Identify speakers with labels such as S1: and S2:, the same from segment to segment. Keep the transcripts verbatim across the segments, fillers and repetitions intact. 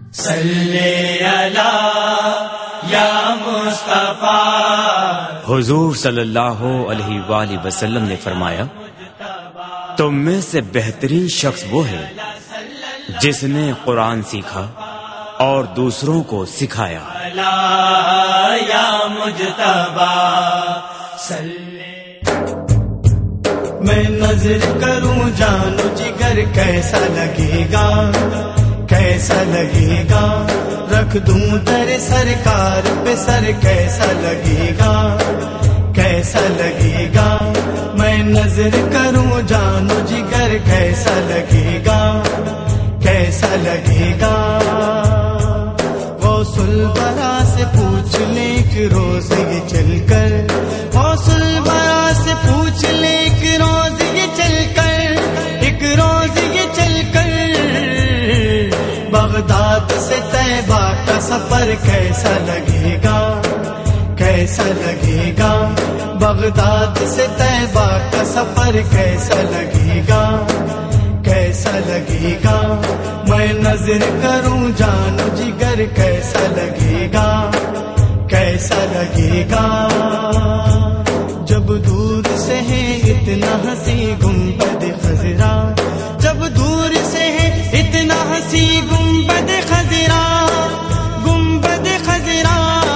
S1: صلی علی یا مصطفیٰ۔
S2: حضور صلی اللہ علیہ وآلہ وسلم نے فرمایا، تم میں سے بہترین شخص وہ ہے جس نے قرآن سیکھا اور دوسروں کو سکھایا۔
S1: یا مجتبی صلی۔ میں نظر کروں جانو جگر کیسا لگے گا، کیسا لگے گا، رکھ دوں در سرکار پہ سر کیسا لگے گا، کیسا لگے گا، میں نظر کروں جانو جگر کیسا لگے گا، کیسا لگے گا۔ غوث الورا سے پوچھ لے کہ روز یہ چل کر، غوث الورا سے پوچھ لے کہ روز یہ چل کر، ایک روز یہ چل کر بغداد سے طیبہ کا سفر کیسا لگے گا، کیسا لگے گا، بغداد سے طیبہ کا سفر کیسا لگے گا، کیسا لگے گا، میں نظر کروں جانو جگر کیسا لگے گا، کیسا لگے گا۔ جب دور سے ہے اتنا ہنسی گنبد خضرا، جب دور سے ہے اتنا ہنسی گنبد خضرا، گنبد خضرا،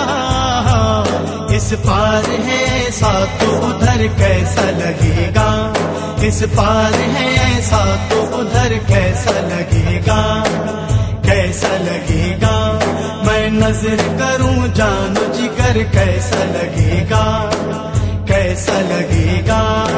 S1: اس پار ہے ایسا تو ادھر کیسا لگے گا، اس پار ہے ایسا تو ادھر کیسا لگے گا، کیسا لگے گا، میں نظر کروں جانو جگر کیسا لگے گا، کیسا لگے گا۔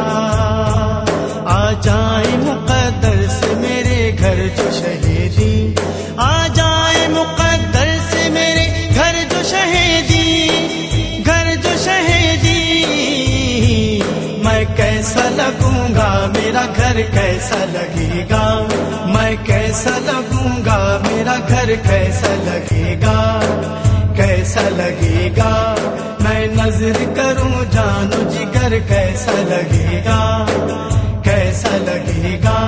S1: آ جائے مقدر سے میرے گھر جو شہیدی، آ جائے مقدر سے میرے گھر جو شہیدی، گھر جو شہیدی، میں کیسا لگوں گا، میرا گھر کیسا لگے گا، میں کیسا لگوں گا، میرا گھر کیسا لگے گا، کیسا لگے گا، میں نظر کروں جانو جگر کیسا لگے گا، کیسا لگے گا۔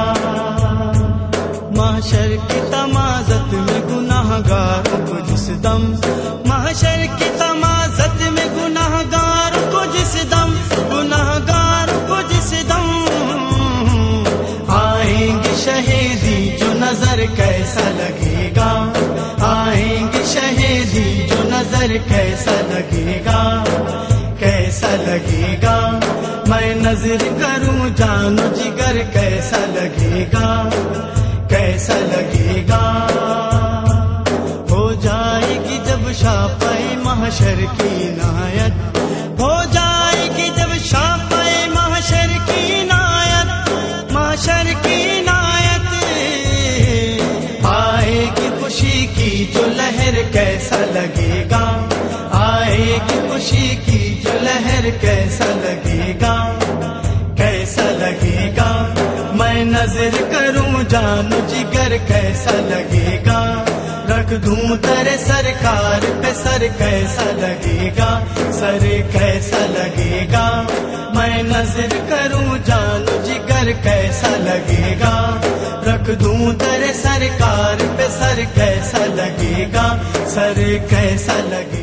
S1: محشر کی تمازت میں گناہ گاروں کو جس دم، محشر کی تمازت میں گناہ گاروں کو جس دم، گناہ گاروں کو جس دم آئیں گے شہیدی جو نظر کیسا لگے گا، آئیں گے شہیدی جو نظر کیسا لگے گا، کیسا لگے گا، میں نظر کروں جانو جگر کیسا لگے گا، کیسا لگے گا۔ ہو جائے گی جب شافعِ محشر کی عنایت، ہو جائے گی جب شافعِ محشر کی عنایت، محشر کی عنایت، آئے گی خوشی کی جو لہر کیسا لگے گا، آئے گی خوشی کی جو لہر کیسا لگے گا، کیسا لگے گا، میں نظر کروں جانو جگر کیسا لگے گا، رکھ دوں تیرے سرکار پہ سر کیسا لگے گا، سر کیسا لگے گا، میں نظر کروں جانو جگر کیسا لگے گا، رکھ دوں تیرے سرکار پہ سر کیسا لگے گا، سر کیسا لگے